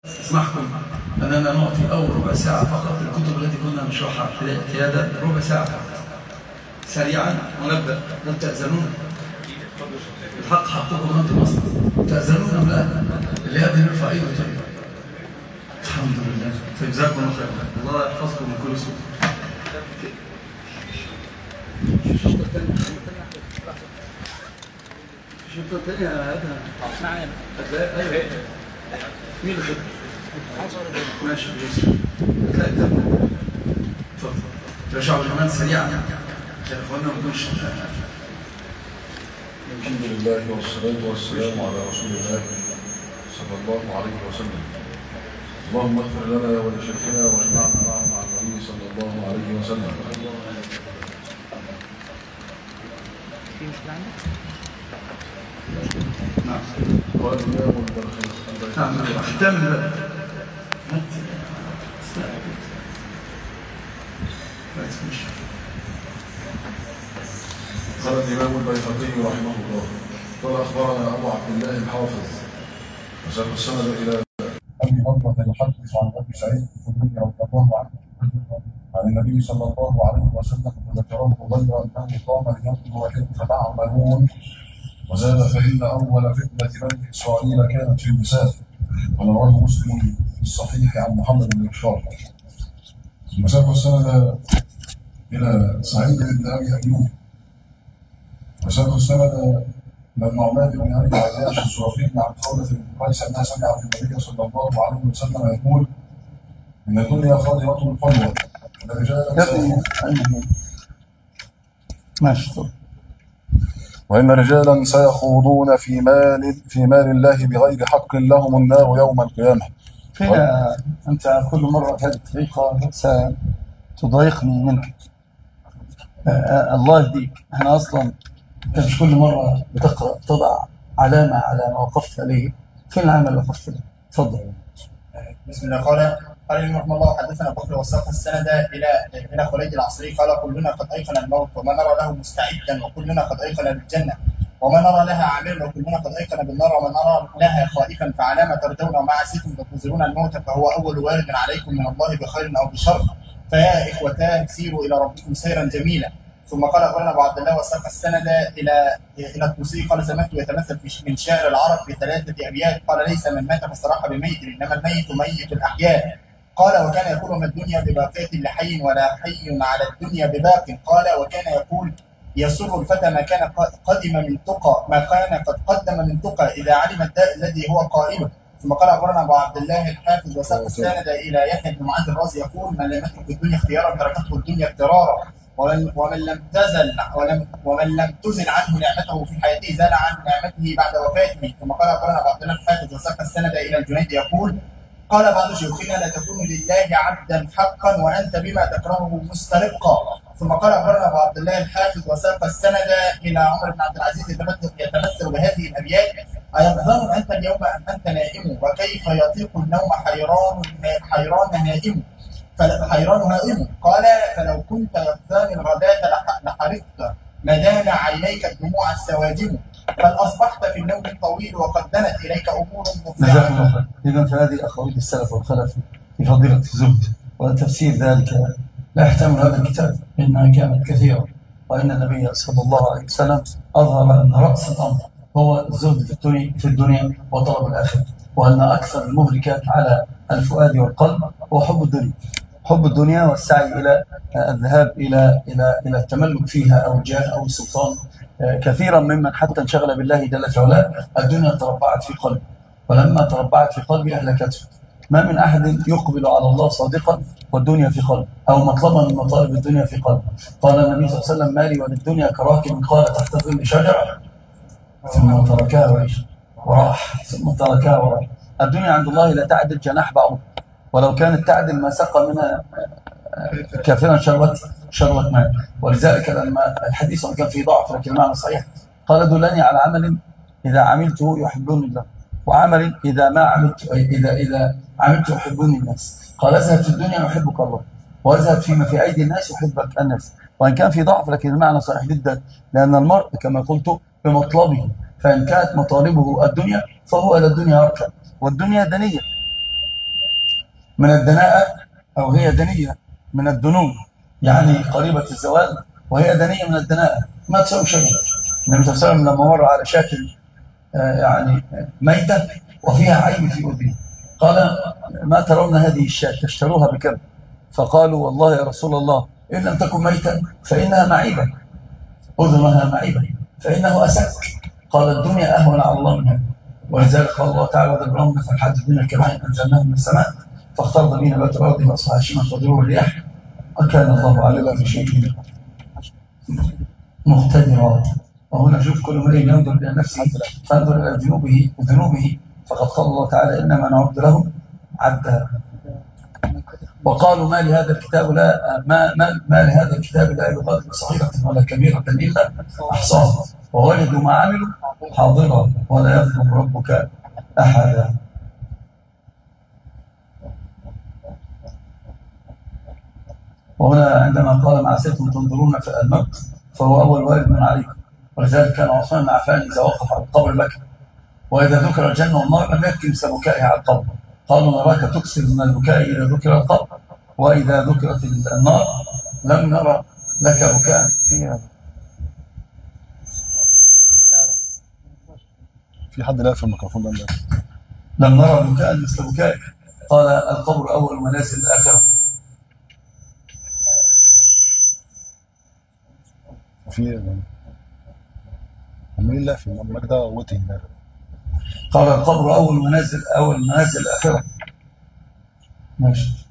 اسمحكم أننا نعطي أول ربع ساعة فقط الكتب التي كنا نشرحها اعتيادا، ربع ساعة سريعا ونبدأ. هل تأذنون؟ الحق حقكم أنتم أصلا، تأذنون أم لا؟ اللي يأذن يرفع إيده. طيب الحمد لله، فجزاكم الله خيرا، الله يحفظكم من كل سوء. شفتوا الثانية هذا معانا؟ أيوه مين اللي ماشي بيوصل هتلاقي تمام. اتفضل ترجعوا كمان سريعا عشان اخواننا ما يكونش. الحمد لله والصلاة والسلام على رسول الله صلى الله عليه وسلم. اللهم اغفر لنا ولشيخنا واجمعنا معه مع النبي صلى الله عليه وسلم. نعم. والإمام البرخي. نعم. ختام الباب. قال الإمام البيهقي رحمه الله: قال أخبرنا أبو عبد الله الحافظ وساق السند إلى أبي هريرة يحدث عن أبي سعيد الخدري رضي الله عنه عن النبي صلى الله عليه وسلم فذكره غير أنه قام لينظر كيف تعملون وزاد: فإن أول فتنة بني إسرائيل كانت في النساء. ورواه مسلم في الصحيح عن محمد بن بشار. ثم ساق السند إلى سعيد بن أبي أيوب وساق السند إلى النعمان بن أبي عياش الزرافي عن خولة بن قيس أنها سمعت النبي صلى الله عليه وسلم يقول: إن الدنيا خاضرة حلوة إن رجالا وإن رجالا سيخوضون في مال الله بغير حق لهم النار يوم القيامة. فينا أنت كل مرة هذه الطريقة ستضايقني منك. الله يهديك. احنا أصلا أنت مش كل مرة بتقرأ تضع علامة على ما وقفت عليه. فين العلامة اللي وقفت عليه؟ تفضل. بسم الله. قال رحمه الله: حدثنا بكر وساق السند الى خليد العصري قال: كلنا قد ايقن الموت وما نرى له مستعدا، وكلنا قد ايقن بالجنه وما نرى لها عاملا، وكلنا قد ايقن بالنار وما نرى لها خائفا، فعلى ما ترجون وما عسيتم تنتظرون الموت فهو اول وارد عليكم من الله بخير او بشر، فيا اخوتاه سيروا الى ربكم سيرا جميلا. ثم قال: اخبرنا ابو عبد الله وساق السند الى الطوسي قال: سمعت يتمثل من شعر العرب بثلاثه ابيات قال: ليس من مات فاستراح بميت، انما الميت ميت الاحياء. قال: وكان يقول: ما الدنيا بباقية لحي ولا حي على الدنيا بباق. قال: وكان يقول: يسر الفتى ما كان قدم من تقى، ما كان قد قدم من تقى إذا علم الداء الذي هو قائله. ثم قال: أخبرنا أبو عبد الله الحافظ وساق السند إلى يحيى بن معاذ الرازي يقول: من لم يترك الدنيا اختيارا تركته الدنيا اضطرارا، ومن لم تزل عنه نعمته في حياته زال عن نعمته بعد وفاته. ثم قال: أخبرنا أبو عبد الله الحافظ وساق السند إلى الجنيد يقول: قال بعض شيوخنا: لا تكون لله عبدا حقا وانت بما تكرهه مسترقا. ثم قال: اخبرنا ابو عبد الله الحافظ وساق السند الى عمر بن عبد العزيز يتمثل بهذه الابيات: ايقظان انت اليوم ام انت نائم، وكيف يطيق النوم حيران نائم فحيران هائم. قال: فلو كنت يقظان الغداة لحرقت ما دام عينيك الدموع السواجم، بل أصبحت في النوم الطويل وقد دنت إليك أمور مفزعة. إذا فهذه أقاويل السلف والخلف في فضيلة الزهد وتفسير ذلك لا يحتمل هذا الكتاب، إنها كانت كثيرة. وإن النبي صلى الله عليه وسلم أظهر أن رأس الأمر هو الزهد في الدنيا وطلب الآخرة، وأن أكثر المهلكات على الفؤاد والقلب هو حب الدنيا والسعي إلى الذهاب إلى التملك فيها أو الجاه أو السلطان. كثيرا ممن حتى انشغل بالله جل في علاه الدنيا تربعت في قلبه، ولما تربعت في قلبه أهلكته. ما من أحد يقبل على الله صادقا والدنيا في قلبه، أو مطلبا من مطالب الدنيا في قلبه. قال النبي صلى الله عليه وسلم: مالي وللدنيا كراكب قال تحت ظل شجرة ثم تركها وراح ثم تركها وراح. الدنيا عند الله لا تعدل جناح بعوض، ولو كانت تعدل ما سقى منها كافرا شروة ماء. ولذلك لما الحديث كان فيه ضعف لكن المعنى صحيح، قال: دلني على عمل إذا عملته يحبني الله، وعمل إذا عملت يحبني الناس. قال: اذهب في الدنيا يحبك الله، واذهب فيما في أيدي الناس يحبك الناس. وإن كان في ضعف لكن المعنى صحيح جدا، لأن المرء كما قلت بمطلبه، فإن كانت مطالبه الدنيا فهو إلى الدنيا أركب، والدنيا دنية من الدناءة، أو هي دنية من الدنو، يعني قريبة الزوال، وهي دنية من الدناءة، ما تسوي شيء. النبي صلى الله عليه وسلم لما مر على شاة يعني ميتة وفيها عيب في أذنها، قال: ما ترون هذه الشاة تشتروها بكم؟ فقالوا: والله يا رسول الله إن لم تكن ميتة فإنها معيبة، أذنها معيبة، فإنه أسك. قال: الدنيا أهون على الله منها. ولذلك قال الله تعالى: وضرب لهم مثل الحياة الدنيا كماء أنزلناه من السماء فاختلط به نبات الأرض فأصبح هشيما تضره الرياح وكان الله على كل شيء مقتدرا. وهنا شوف كل امرئ ينظر إلى نفسه فانظر إلى ذنوبه فقد قال الله تعالى: إنما نعد له عدا. وقالوا: ما لهذا الكتاب ما لهذا الكتاب لا يغادر صغيرة ولا كبيرة إلا أحصاها ووجدوا ما عملوا حاضرا ولا يظلم ربك أحدا. وهنا عندما قال: ما عسيتم تنظرون في الموت فهو أول وارد من عليكم. ولذلك كان عثمان بن عفان إذا وقف على القبر بكى، وإذا ذكر الجنة والنار لم يبكي مثل بكائه على القبر. قالوا: نراك تكثر من البكاء إذا ذكر القبر، وإذا ذكرت النار لم نرى لك بكاء فيها. في حد لا في الميكروفون ده؟ لم نرى بكاء مثل بكائك. قال: القبر أول منازل الآخرة. في مين لا في المجدة وتي. قال: القبر أول منازل الآخرة. ماشي.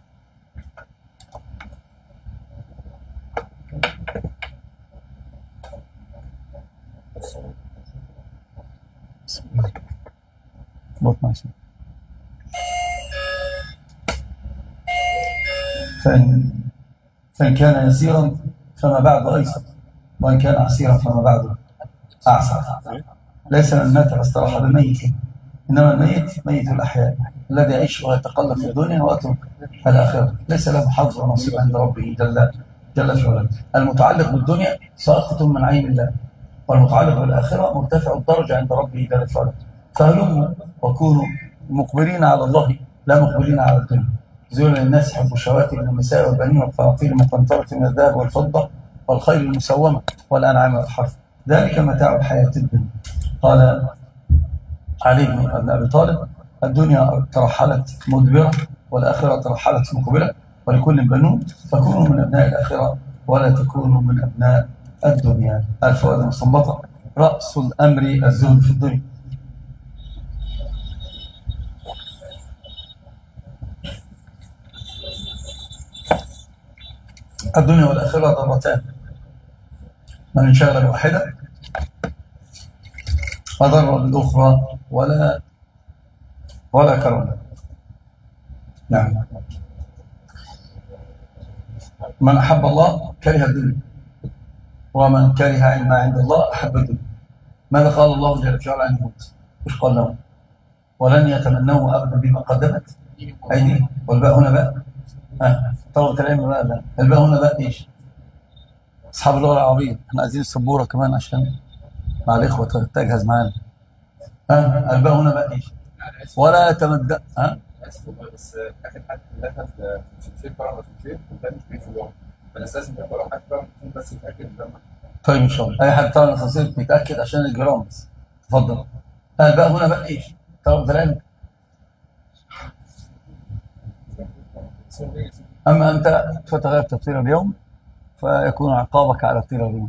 فإن كان يسيرا فما بعد أيسر، وإن كان عسيرا فما بعد أعسر. ليس من مات فاستراح بميت، إنما الميت ميت الأحياء الذي يعيش ويتقلب في الدنيا ويترك الآخرة، ليس له حظ ونصيب عند ربه جل في علاه. المتعلق بالدنيا ساقط من عين الله، والمتعلق بالآخرة مرتفع الدرجة عند ربه جل في علاه. فهلموا وكونوا مقبلين على الله لا مقبلين على الدنيا. زين للناس حب الشهوات من النساء والبنين والقناطير المقنطرة من الذهب والفضة والخيل المسومة والأنعام والحرث، ذلك متاع الحياة الدنيا. قال علي بن أبي طالب: الدنيا ترحلت مدبرة والآخرة ترحلت مقبلة، ولكل بنون، فكونوا من أبناء الآخرة ولا تكونوا من أبناء الدنيا. الفوائد المستنبطة: رأس الأمر الزهد في الدنيا. الدنيا والآخرة ضرتان، من انشغل بواحدة فضر بالأخرى ولا كرم. نعم. من أحب الله كره الدنيا، ومن كره ما عند الله أحب الدنيا. ماذا قال الله جل وعلا عن الموت؟ إيش قال لهم؟ ولن يتمنوه أبدا بما قدمت أيديهم. والباء هنا باء طبعا كلام بقى. الباء هنا باء إيش؟ أصحاب اللغة العربية، احنا عايزين السبورة كمان عشان مع الإخوة تجهز معانا. الباء هنا باء إيش؟ ولا يتمدى. بس اخر حد لفت في الفيل فرع في الفيل وده مش بيه في اللغه، فالاساس انت لو حد فاهم بس تتاكد ان طيب ان شاء الله اي حد طالع التفاصيل بيتاكد عشان الجرام بس. اتفضل. الباء هنا باء ايش؟ طب العلم. اما انت فتغير تفسير اليوم فيكون عقابك على تفسير اليوم.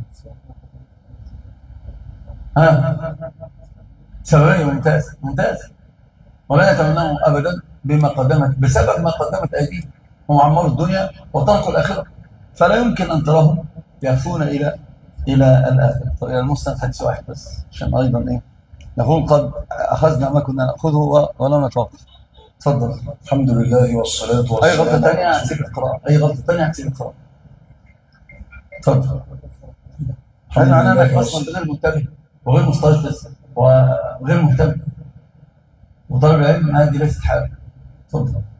سببين. ممتاز. ولا يتمنون ابدا بما قدمت، بسبب ما قدمت ايديهم. هم عمروا الدنيا وتركوا الاخره، فلا يمكن ان تراهم يهفون الى الاخره. الى المسند حديث واحد بس عشان ايضا ايه نكون قد اخذنا ما كنا ناخذه ولم نتوقف. تفضل. الحمد لله والصلاة والسلام. اي غلطه ثانيه هتسيب القراءه، تفضل. هذا معناه انك اصلا غير منتبه وغير مستيقظ وغير مهتم، وطالب العلم هذه ليست حاله. تفضل.